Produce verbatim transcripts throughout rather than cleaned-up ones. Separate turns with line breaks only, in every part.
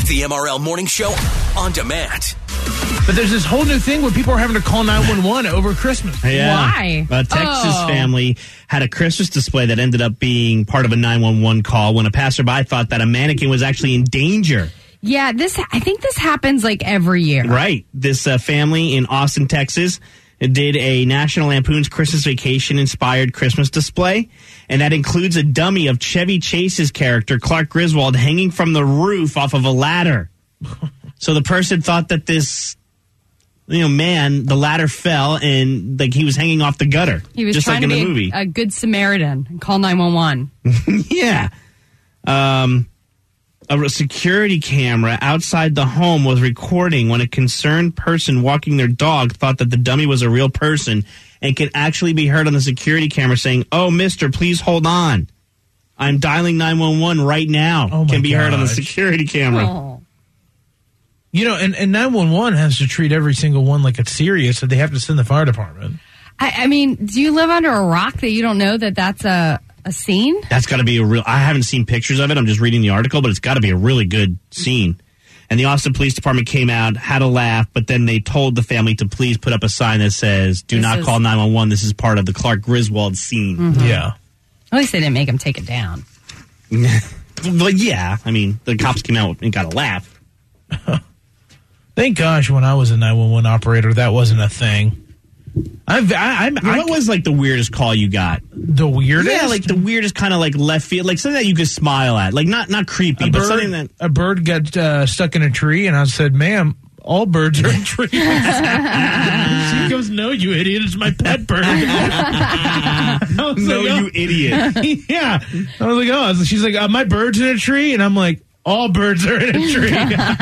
The M R L Morning Show on demand.
But there's this whole new thing where people are having to call nine one one over Christmas.
Yeah.
Why?
A Texas
Oh.
family had a Christmas display that ended up being part of a nine one one call when a passerby thought that a mannequin was actually in danger.
Yeah, this. I think this happens like every year.
Right. This uh, family in Austin, Texas, did a National Lampoon's Christmas Vacation-inspired Christmas display, and that includes a dummy of Chevy Chase's character, Clark Griswold, hanging from the roof off of a ladder. So the person thought that this, you know, man, the ladder fell and like he was hanging off the gutter,
He was
just
trying
like in
to
the
be
movie.
a, a good Samaritan and call nine one one.
Yeah. Um, a security camera outside the home was recording when a concerned person walking their dog thought that the dummy was a real person and could actually be heard on the security camera saying, "Oh, mister, please hold on. I'm dialing nine one one right now."
Oh, my
can be heard on the
gosh.
security camera.
Oh.
You know, and, and nine one one has to treat every single one like it's serious, so they have to send the fire department.
I, I mean, do you live under a rock that you don't know that that's a, a scene?
That's got to be a real. I haven't seen pictures of it. I'm just reading the article, but it's got to be a really good scene. And the Austin Police Department came out, had a laugh, but then they told the family to please put up a sign that says, "Do
This
not
is-
call nine one one. This is part of the Clark Griswold scene."
Mm-hmm.
Yeah.
At least they didn't make him take it down.
But yeah, I mean, the cops came out and got a laugh.
Thank gosh, when I was a nine one one operator, that wasn't a thing. I've, I, I'm I,
What was like the weirdest call you got?
the weirdest.
Yeah, like the weirdest kind of like left field, like something that you could smile at, like not not creepy,
a
but
bird,
something that.
a bird got uh, stuck in a tree, and I said, "Ma'am, all birds are in trees." She goes, "No, you idiot! It's my pet bird." I was
No,
like, oh.
you idiot!
Yeah, I was like, "Oh," she's like, uh, "My bird's in a tree," and I'm like, "All birds are in a tree."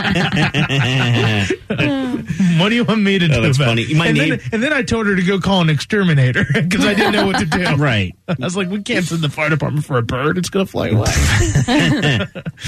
What do you want me to
Oh,
do?
that's
about
funny.
it?
My
and,
name-
then, and then I told her to go call an exterminator because I didn't know what to do.
Right.
I was like, "We can't send the fire department for a bird; it's going to fly away."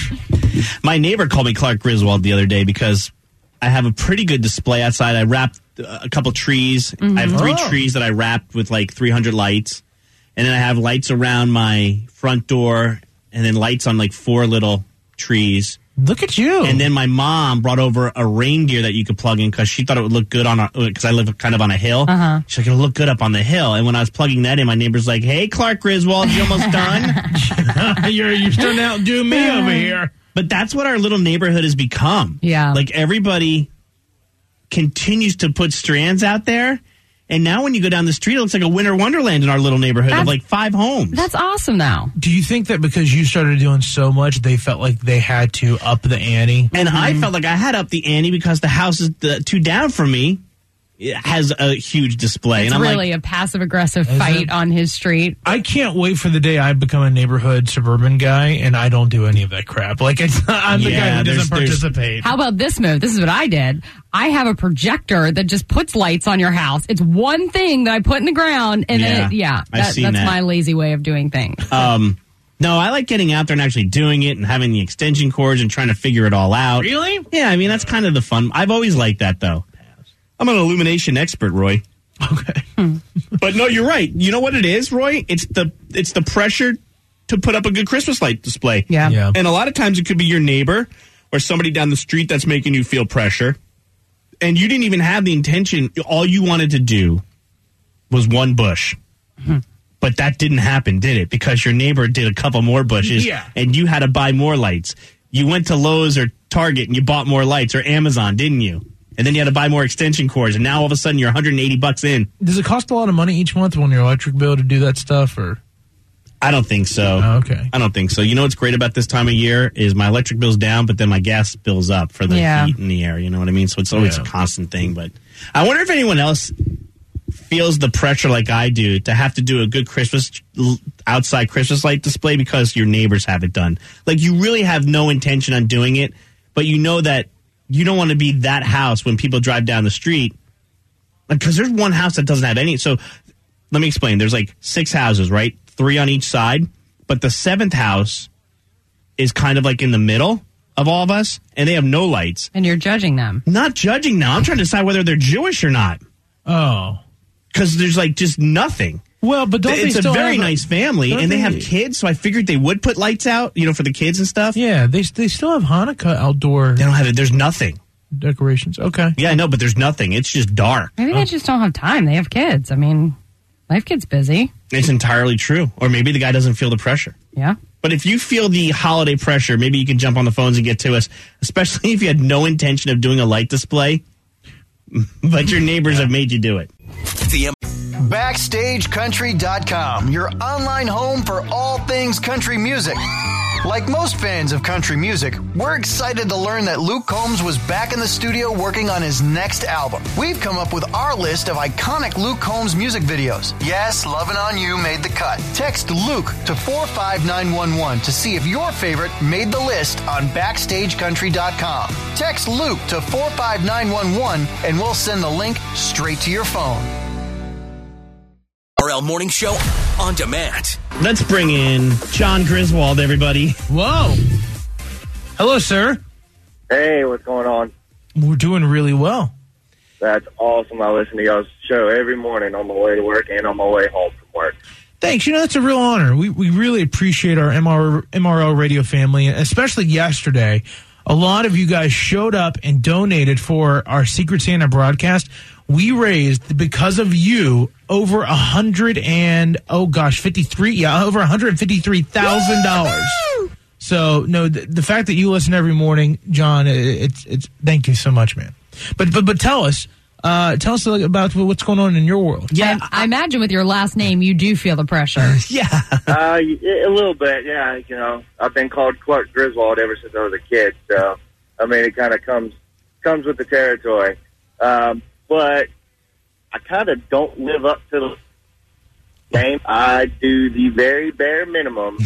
My neighbor called me Clark Griswold the other day because I have a pretty good display outside. I wrapped uh, a couple trees. I have three
Oh.
trees that I wrapped with like three hundred lights. And then I have lights around my front door and then lights on like four little trees.
Look at you!
And then my mom brought over a reindeer that you could plug in because she thought it would look good on because I live kind of on a hill.
Uh-huh.
She's like, it'll look good up on the hill. And when I was plugging that in, my neighbor's like, "Hey, Clark Griswold, you almost done?"
you're you're starting to outdo me over here.
But that's what our little neighborhood has become.
Yeah.
Like everybody continues to put strands out there. And now when you go down the street, it looks like a winter wonderland in our little neighborhood of
That's-
like five homes.
That's awesome now.
Do you think that because you started doing so much, they felt like they had to up the ante?
And I felt like I had up the ante because the house is the two down from me. It has a huge display.
It's
and I'm
really
like,
a passive aggressive
Is
fight
it?
on his street.
I can't wait for the day I become a neighborhood suburban guy and I don't do any of that crap. Like it's, I'm the
Yeah,
guy who doesn't
there's- there's-
participate.
How about this move? This is what I did. I have a projector that just puts lights on your house. It's one thing that I put in the ground, and
Yeah,
then it, yeah,
I've
that,
seen
that's
that.
my lazy way of doing things.
um, no, I like getting out there and actually doing it and having the extension cords and trying to figure it all out.
Really?
Yeah, I mean, that's kind of the fun. I've always liked that, though. I'm an illumination expert, Roy.
Okay.
But no, you're right. You know what it is, Roy? It's the it's the pressure to put up a good Christmas light display.
Yeah.
Yeah.
And a lot of times it could be your neighbor or somebody down the street that's making you feel pressure. And you didn't even have the intention. All you wanted to do was one bush.
Mm-hmm.
But that didn't happen, did it? Because your neighbor did a couple more bushes.
Yeah.
And you had to buy more lights. You went to Lowe's or Target and you bought more lights, or Amazon, didn't you? And then you had to buy more extension cords. And now all of a sudden you're one hundred eighty bucks in.
Does it cost a lot of money each month on your electric bill to do that stuff? Or
I don't think so.
Oh, okay.
I don't think so. You know what's great about this time of year is my electric bill's down, but then my gas bill's up for the
Yeah.
heat in the air. You know what I mean? So it's always
Yeah.
a constant thing. But I wonder if anyone else feels the pressure like I do to have to do a good Christmas outside Christmas light display because your neighbors have it done. Like you really have no intention on doing it, but you know that you don't want to be that house when people drive down the street. Like, because there's one house that doesn't have any. So let me explain. There's like six houses, right? Three on each side. But the seventh house is kind of like in the middle of all of us, and they have no lights.
And you're judging them.
Not judging now. I'm trying to decide whether they're Jewish or not.
Oh.
Because there's like just nothing.
Well, but don't
it's
they
a
still
very
have
nice family,
don't
and they,
they-
have kids, so I figured they would put lights out, you know, for the kids and stuff.
Yeah, they they still have Hanukkah outdoor
They don't have it. There's nothing.
decorations. Okay.
Yeah, I know, but there's nothing. It's just dark.
Maybe they just don't have time. They have kids. I mean, life gets busy.
It's entirely true. Or maybe the guy doesn't feel the pressure.
Yeah.
But if you feel the holiday pressure, maybe you can jump on the phones and get to us, especially if you had no intention of doing a light display, but your neighbors have made you do it.
The
Backstage Country dot com, your online home for all things country music. Like most fans of country music, we're excited to learn that Luke Combs was back in the studio working on his next album. We've come up with our list of iconic Luke Combs music videos. Yes, Lovin' On You made the cut. Text Luke to four five nine one one to see if your favorite made the list on Backstage Country dot com. Text Luke to four five nine one one and we'll send the link straight to your phone.
R L Morning Show on demand.
Let's bring in John Griswold, everybody.
Whoa. Hello, sir.
Hey, what's going on?
We're doing really well.
That's awesome. I listen to y'all's show every morning on my way to work and on my way home from work.
Thanks. You know, that's a real honor. We we really appreciate our M R, M R L radio family, and especially yesterday. A lot of you guys showed up and donated for our Secret Santa broadcast. We raised, because of you, over a hundred and, oh gosh, fifty-three, yeah, over one hundred fifty-three thousand dollars. So, no, the, the fact that you listen every morning, John, it, it's, it's, thank you so much, man. But, but, but tell us, uh, tell us about what's going on in your world.
Yeah,
I, I imagine with your last name, you do feel the pressure.
yeah.
Uh, a little bit, yeah. You know, I've been called Clark Griswold ever since I was a kid. So, I mean, it kind of comes comes with the territory. Um, but I kind of don't live up to the game. I do the very bare minimum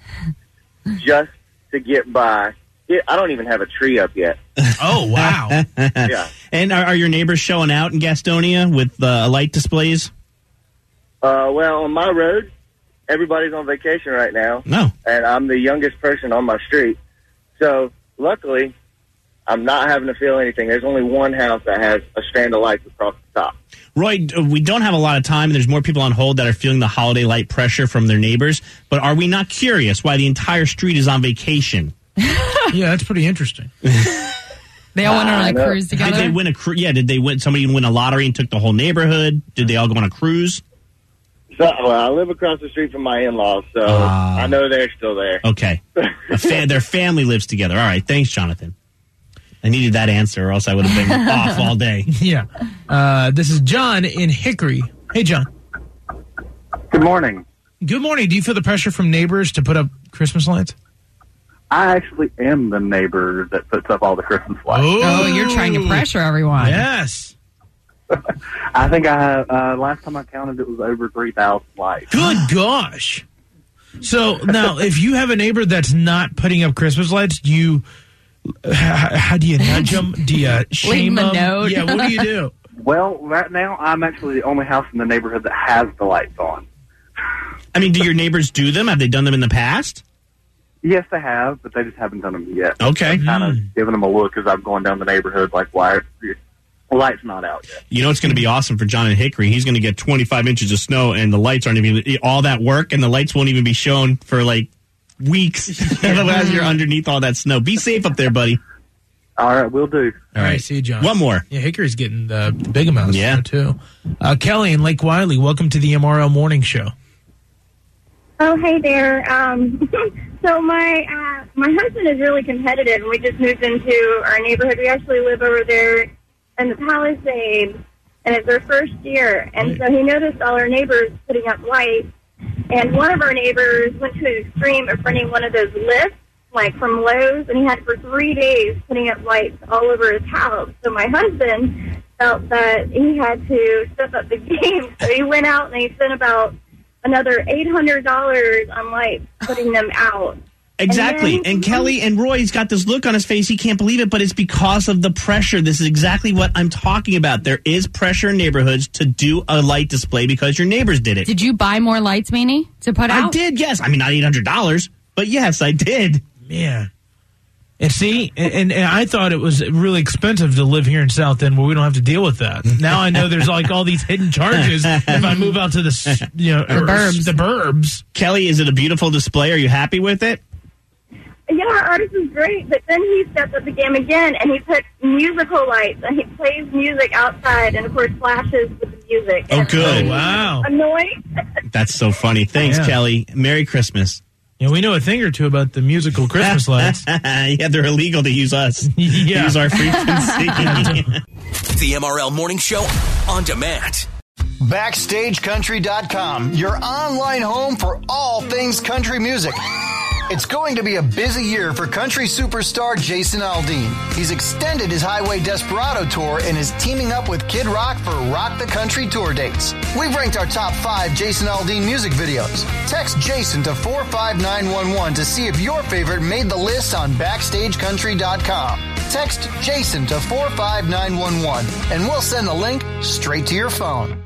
just to get by. I don't even have a tree up yet.
Oh, wow.
Yeah.
And are, are your neighbors showing out in Gastonia with uh, light displays?
Uh, well, on my road, everybody's on vacation right now.
No.
And I'm the youngest person on my street. So, luckily, I'm not having to feel anything. There's only one house that has a strand of lights across the top.
Roy, we don't have a lot of time, and there's more people on hold that are feeling the holiday light pressure from their neighbors. But are we not curious why the entire street is on vacation?
Yeah, that's pretty interesting.
They all went on a
know.
cruise together.
Did they win a cruise? Yeah, did they win? Somebody win a lottery and took the whole neighborhood? Did they all go on a cruise?
So, well, I live across the street from my in-laws, so
Ah.
I know they're still there.
Okay. A fa- their family lives together. All right. Thanks, Jonathan. I needed that answer, or else I would have been off all day.
Yeah. Uh, this is John in Hickory. Hey, John.
Good morning.
Good morning. Do you feel the pressure from neighbors to put up Christmas lights?
I actually am the neighbor that puts up all the Christmas lights.
Oh, you're trying to pressure everyone.
Yes.
I think I have, uh, last time I counted, it was over three thousand lights.
Good gosh. So now, if you have a neighbor that's not putting up Christmas lights, do you, how, how do you nudge them? Do you shame
them a
them?
note.
Yeah, what do you do?
Well, right now, I'm actually the only house in the neighborhood that has the lights on.
I mean, do your neighbors do them? Have they done them in the past?
Yes, they have, but they just haven't done them yet.
Okay.
Kind of giving them a look as I'm going down the neighborhood, like, why the light's not out yet.
You know it's going to be awesome for John in Hickory. He's going to get twenty-five inches of snow, and the lights aren't even all that work, and the lights won't even be shown for like weeks as you're underneath all that snow. Be safe up there, buddy.
All right, we'll do.
All right, see you, John.
One more.
Yeah, Hickory's getting the, the big amounts
Yeah.
yeah. too. Uh, Kelly in Lake Wiley, welcome to the M R L Morning Show.
Oh, hey there. Um, so my uh, my husband is really competitive, and we just moved into our neighborhood. We actually live over there in the Palisades, and it's our first year. And so he noticed all our neighbors putting up lights, and one of our neighbors went to an extreme of renting one of those lifts, like from Lowe's, and he had for three days putting up lights all over his house. So my husband felt that he had to step up the game, so he went out and he spent about another eight hundred dollars on lights, putting them out.
Exactly.
And
And,
then-
Kelly and Roy's got this look on his face. He can't believe it, but it's because of the pressure. This is exactly what I'm talking about. There is pressure in neighborhoods to do a light display because your neighbors did it.
Did you buy more lights, Meanie, to put
I
out?
did, yes. I mean, not eight hundred dollars, but yes, I did.
Man. And see, and, and I thought it was really expensive to live here in South End where we don't have to deal with that. Now I know there's like all these hidden charges if I move out to the, you know,
The burbs.
the burbs.
Kelly, is it a beautiful display? Are you happy with it?
Yeah, our artist is great, but then he stepped up the game again, and he put musical lights, and he plays music outside, and of course flashes with the music.
Oh,
And
good.
Oh, wow.
Annoying.
That's so funny. Thanks,
Yeah.
Kelly. Merry Christmas.
Yeah, we know a thing or two about the musical Christmas lights.
Yeah, they're illegal to use us.
Yeah.
Use our frequency.
The M R L Morning Show on demand.
Backstage Country dot com, your online home for all things country music. It's going to be a busy year for country superstar Jason Aldean. He's extended his Highway Desperado tour and is teaming up with Kid Rock for Rock the Country tour dates. We've ranked our top five Jason Aldean music videos. Text Jason to four five nine one one to see if your favorite made the list on Backstage Country dot com. Text Jason to four five nine one one and we'll send the link straight to your phone.